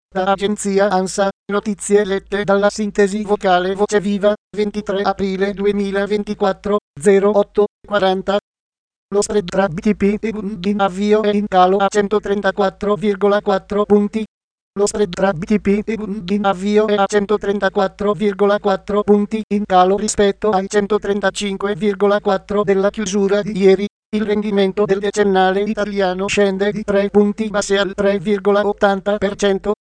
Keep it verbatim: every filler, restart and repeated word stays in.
Da agenzia ANSA, notizie lette dalla sintesi vocale Voce Viva, ventitré aprile duemilaventiquattro, zero otto quaranta. Lo spread tra B T P e Bund in avvio è in calo a centotrentaquattro virgola quattro punti. Lo spread tra B T P e Bund in avvio è a centotrentaquattro virgola quattro punti in calo rispetto ai centotrentacinque virgola quattro della chiusura di ieri. Il rendimento del decennale italiano scende di tre punti base al tre virgola ottanta per cento.